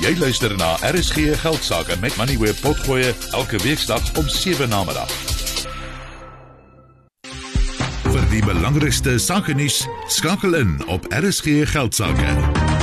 Jy luister na RSG Geldsaake met Money Web Potgoe elke weeksdag om 7 namiddag. Vir die belangrikste sakenuus, skakel in op RSG Geldsaake.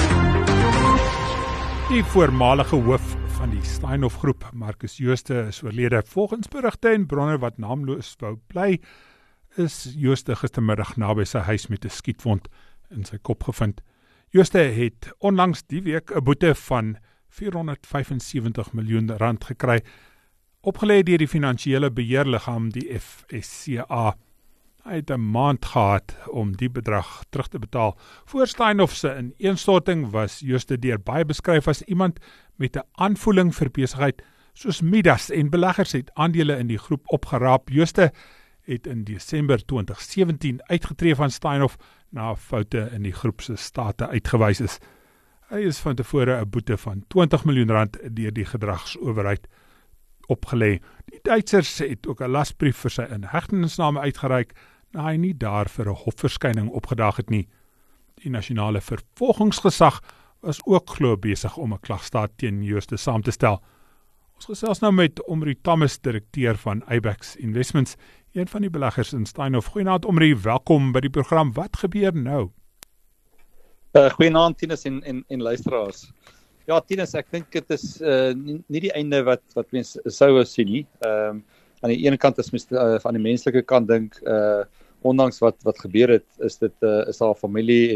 Die voormalige hoof van die Steinhoff Groep, Marcus Jooste, is oorlede. Volgens berigte en bronne wat naamloos wou bly, is Jooste gistermiddag naby sy huis met 'n skietwond in sy kop gevind. Jooste het onlangs die week 'n boete van R475 miljoen gekry, opgelê deur die finansiële beheerliggaam, die FSCA. Hy het 'n maand gehad om die bedrag terug te betaal. Voor Steinhoff se ineenstorting was Jooste deur baie beskryf as iemand met 'n aanvoeling vir besigheid soos Midas, en beleggers het aandele in die groep opgeraap. Jooste het in Desember 2017 uitgetree van Steinhoff na foute in die groep se state uitgewys is. Hy is van tevore 'n boete van R20 miljoen deur die gedragsowerheid opgelê. Die Duitsers het ook 'n lasbrief vir sy inhegtenisname uitgereik, na hy nie daar vir 'n hofverskyning opgedaag het nie. Die nasionale vervolgingsgesag was ook glo besig om 'n klagstaat teen Jooste saam te stel. Ons gesels nou met Omri Thomas, direkteur van Abax Investments, een van die beleggers in Steinhoff. Goeienaand Omri, welkom by die program. Wat gebeur nou? Goeienaand Tinus en luisteraars. Ja, Tinus, ek dink dit is nie die einde wat mense sou sien nie. Aan die ene kant is mens van die menslike kant dink, ondanks wat gebeur het, is daar familie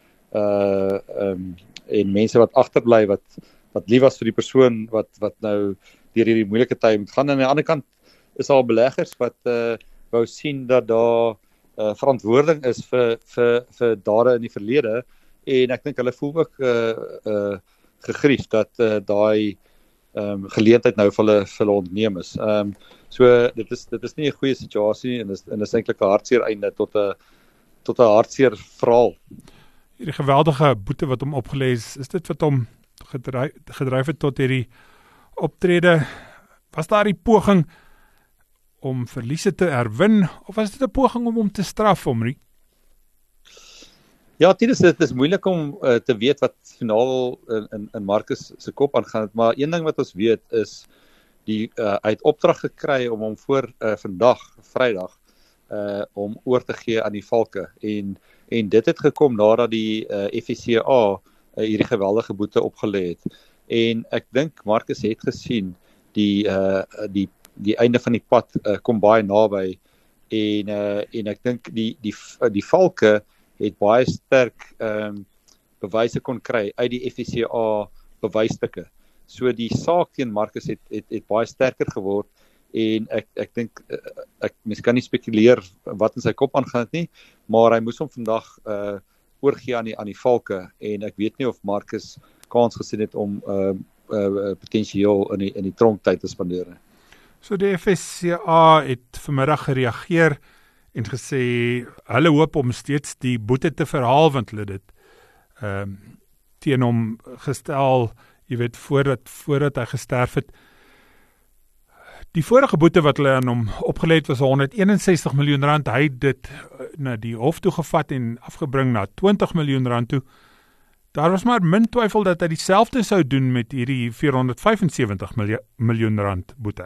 en mense wat agterbly wat lief was vir die persoon wat nou deur hierdie moeilike tyd moet gaan. En aan die ander kant is daar beleggers wat wou sien dat daar verantwoording is vir dade in die verlede, en ek dink hulle voel ook gegrief dat daai geleentheid nou vir hulle ontneem is. So dit is nie 'n goeie situasie en is eintlik 'n hartseer einde tot 'n hartseer verhaal. Hierdie geweldige boete wat hom opgelê is dit wat hom gedryf het tot hierdie optrede? Was daar die poging om verliese te herwin, of was dit 'n poging om hom te straf, Omri? Ja, dit is moeilik om te weet wat finaal in Marcus se kop aangaan, maar een ding wat ons weet is hy het opdrag gekry om hom voor vandag, Vrydag, om oor te gee aan die valke, en dit het gekom nadat die FSCA hierdie geweldige boete opgelê het. En ek dink Marcus het gesien die einde van die pad kom baie naby, en ek dink die valke het baie sterk bewyse kon kry uit die FSCA bewysstukke. So die saak teen Marcus het baie sterker geword, en ek dink mens kan nie spekuleer wat in sy kop aangaan nie, maar hy moes hom vandag oorgee aan die valke, en ek weet nie of Marcus kans gesien het om potensieel in die tronktyd te spandeer. So die FSCA het vanmiddag gereageer en gesê, hulle hoop om steeds die boete te verhaal, want hulle dit teen hom gestel, jy weet, voordat hy gesterf het. Die vorige boete wat hulle aan hom opgelê het was R161 miljoen. Hy het dit na die hof toe gevat en afgebring na R20 miljoen toe. Daar was maar min twyfel dat hy dieselfde sou doen met hierdie R475 miljoen boete.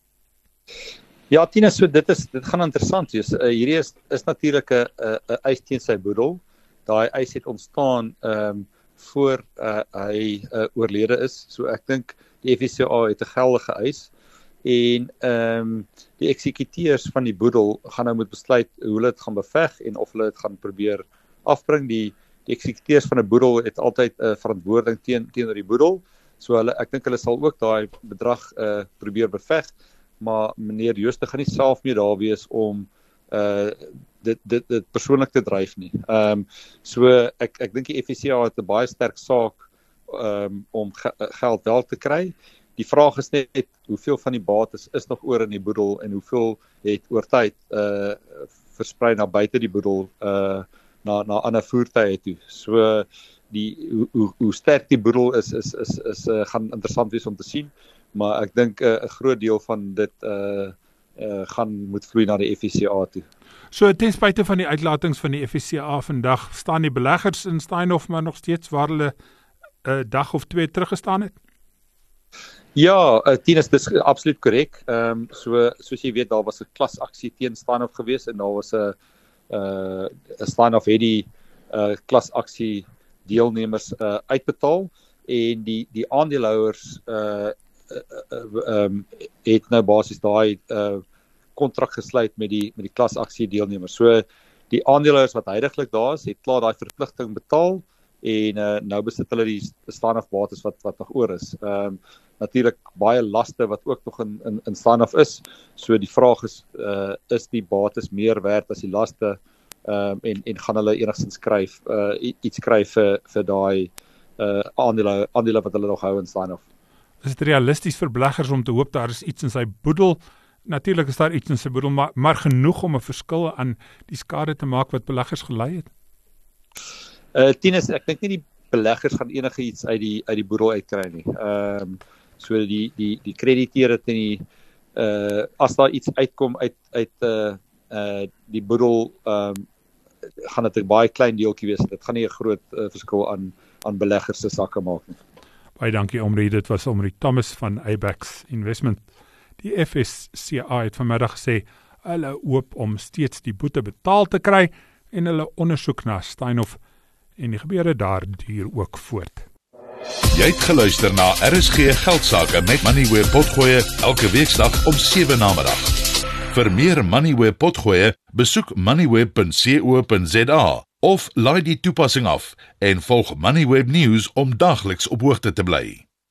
Ja, Tina, so dit gaan interessant wees. Hierdie is natuurlik 'n eis teen sy boedel. Daai eis het ontstaan voor hy oorlede is. So ek dink die FSCA het 'n geldige eis, en die eksekuteurs van die boedel gaan nou moet besluit hoe hulle dit gaan beveg en of hulle dit gaan probeer afbring. Die eksekuteurs van 'n boedel het altyd 'n verantwoording teenoor die boedel. So ek dink hulle sal ook daai bedrag probeer beveg, maar meneer Jooste gaan nie self meer daar wees om dit persoonlik te dryf nie. So ek dink die FSCA het 'n baie sterk saak om geld wel te kry. Die vraag is net hoeveel van die bates is nog oor in die boedel, en hoeveel het oor tyd versprei na buite die boedel, na ander voertuie toe. So hoe sterk die boedel is gaan interessant wees om te sien, maar ek dink 'n groot deel van dit gaan moet vloei na die FSCA toe. So ten spyte van die uitlatings van die FSCA vandag, staan die beleggers in Steinhoff maar nog steeds waar hulle 'n dag of 2 teruggestaan het? Ja, Tinus, dis absoluut korrek. Soos jy weet, daar was 'n klasaksie teen Steinhoff gewees en daar was 'n Steinhoff het die klasaksie deelnemers uitbetaal en die aandeelhouers het nou basies daai kontrak gesluit met die klasaksie deelnemers. So die aandeelhouers wat heidaglik daar is, het klaar daai verpligting betaal en nou besit hulle die Steinhoff bates wat nog oor is. Natuurlik baie laste wat ook nog in Steinhoff is. So die vraag is die bates meer werd as die laste en gaan hulle enigstens iets kry vir daai aandele wat hulle nog hou in Steinhoff. Is dit realisties vir beleggers om te hoop daar is iets in sy boedel? Natuurlik is daar iets in sy boedel, maar genoeg om 'n verskil aan die skade te maak wat beleggers gelei het? Tinus, ek dink nie die beleggers gaan enige iets uit die boedel uitkry nie. So die krediteure teen die as daar iets uitkom uit die boedel, gaan dit 'n baie klein deeltjie wees. Dit gaan nie 'n groot verskil aan beleggers se sakke maak nie. Baie dankie Omri, dit was Omri Thomas van Abax Investment. Die FSCA het vanmiddag gesê hulle hoop om steeds die boete betaal te kry en hulle ondersoek na Steinhoff en die gebeure daar duur ook voort. Jy het geluister na RSG Geldsaake met Moneyweb Potgoe elke weeksdag om 7 namiddag. Vir meer Moneyweb Potgoe, besoek moneyweb.co.za of laai die toepassing af en volg Moneyweb News om dagliks op hoogte te bly.